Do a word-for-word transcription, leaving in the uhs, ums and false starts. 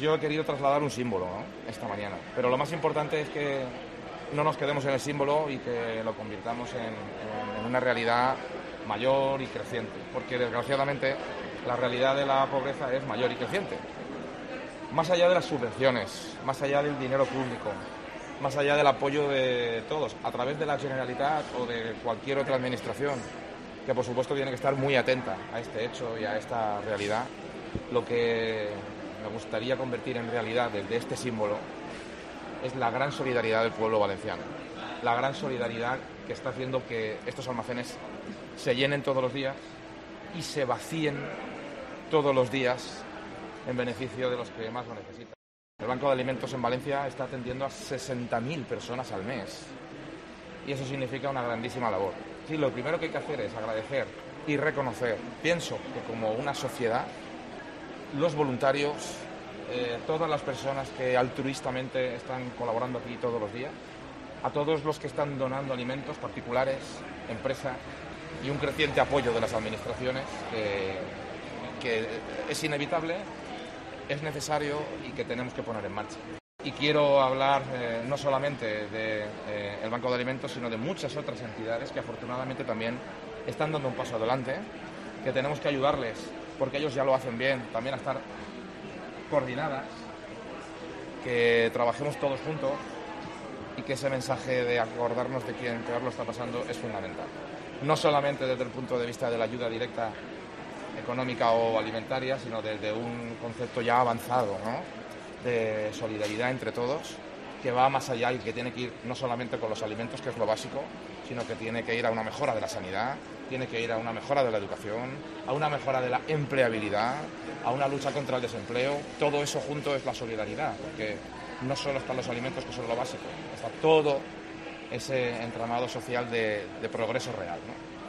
Yo he querido trasladar un símbolo, ¿no?, esta mañana, pero lo más importante es que no nos quedemos en el símbolo y que lo convirtamos en, en, en una realidad mayor y creciente, porque desgraciadamente la realidad de la pobreza es mayor y creciente. Más allá de las subvenciones, más allá del dinero público, más allá del apoyo de todos, a través de la Generalitat o de cualquier otra administración, que por supuesto tiene que estar muy atenta a este hecho y a esta realidad, lo que me gustaría convertir en realidad desde este símbolo es la gran solidaridad del pueblo valenciano, la gran solidaridad que está haciendo que estos almacenes se llenen todos los días y se vacíen todos los días en beneficio de los que más lo necesitan. El Banco de Alimentos en Valencia está atendiendo a sesenta mil personas al mes y eso significa una grandísima labor. Sí, lo primero que hay que hacer es agradecer y reconocer. Pienso que como una sociedad, los voluntarios, eh, todas las personas que altruistamente están colaborando aquí todos los días, a todos los que están donando alimentos, particulares, empresas, y un creciente apoyo de las administraciones eh, que es inevitable, es necesario y que tenemos que poner en marcha. Y quiero hablar eh, no solamente del de, eh, Banco de Alimentos, sino de muchas otras entidades que afortunadamente también están dando un paso adelante, que tenemos que ayudarles, porque ellos ya lo hacen bien, también a estar coordinadas, que trabajemos todos juntos y que ese mensaje de acordarnos de quien peor lo está pasando es fundamental. No solamente desde el punto de vista de la ayuda directa económica o alimentaria, sino desde un concepto ya avanzado, ¿no?, de solidaridad entre todos, que va más allá y que tiene que ir no solamente con los alimentos, que es lo básico, sino que tiene que ir a una mejora de la sanidad, tiene que ir a una mejora de la educación, a una mejora de la empleabilidad, a una lucha contra el desempleo. Todo eso junto es la solidaridad, porque no solo están los alimentos, que son lo básico, está todo ese entramado social de, de progreso real, ¿no?